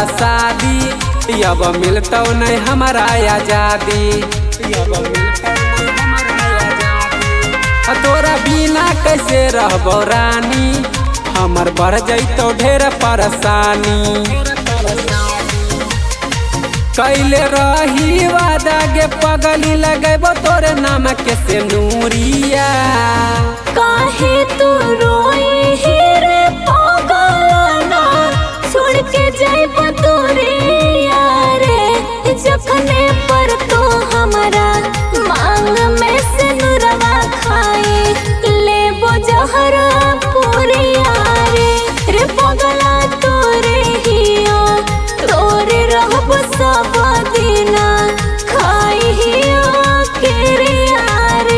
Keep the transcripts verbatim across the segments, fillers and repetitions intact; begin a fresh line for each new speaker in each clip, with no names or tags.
शादी, अब मिलतौ नहीं हमारा आजादी। तोरा बिना कैसे रहबो रानी, हमर बढ़ जैतौ ढेर परेशानी। कैले रही वादा गे पगली, लगेबो तोरे नाम के सिंदूरिया।
काहे तू रोई ही रे पागलना, छोड़ के जाइबो तोरे यारे। जखने पर तो हमरा मांग में सिनुरवा खाई, लेबो जहरा पूरे यारे। रे पगला तोरे हियो, तोरे रहबो सब दिना, खाई हियो के रे यारे।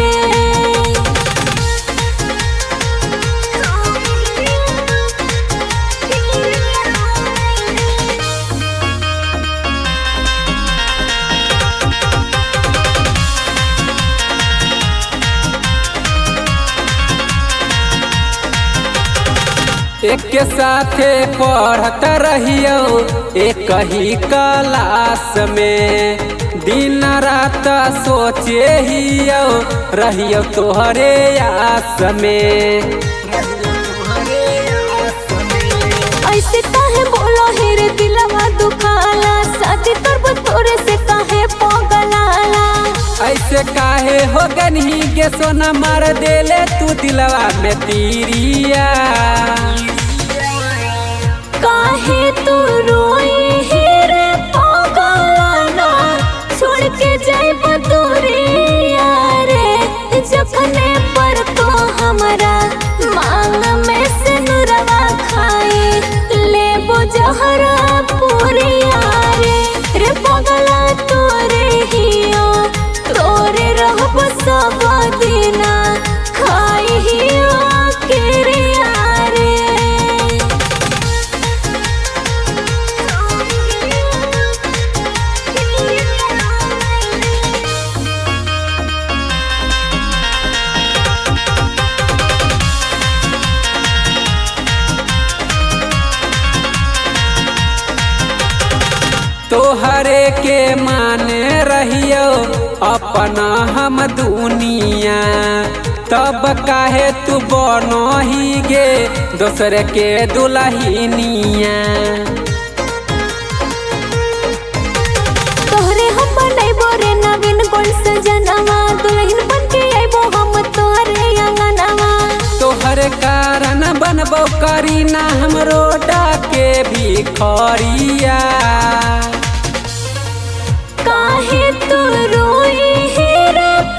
एक के साथे पढ़त रहियो एक ही क्लास में, दिन रात सोचे हियो रहियो तोहरे आस में।
ऐसे काहे बोलो हे रे दिलवा दुखाला, शादी करबो तोरे से काहे पगलाला।
ऐसे काहे हो गनी के सोना मार देले तू दिलवा में तीरिया।
काहे तू रोई हे रे पगलाना, छोड़ के जाइबो तोरे यारे। जखने पर तो हमरा मांग में सिनुरवा खाई, लेबो जहरा पूरे यारे। रे पगला तोरे हियो, तोरे रहबो सब दिना, खाई हियो के रे यारे।
तोहरे के माने रहियो अपना हम दुनिया, तब काहे तू बनो ही गे दोसर के दुल्हनिया।
तोहरे हम बनैबो रे नवीन गोल सजनवा, दुल्हन बन के आइबो हम तोहरे अंगनवा।
तोहरे कारण बनबो करीना हमरो डाके भिखरिया।
काहे तू रोई हे रे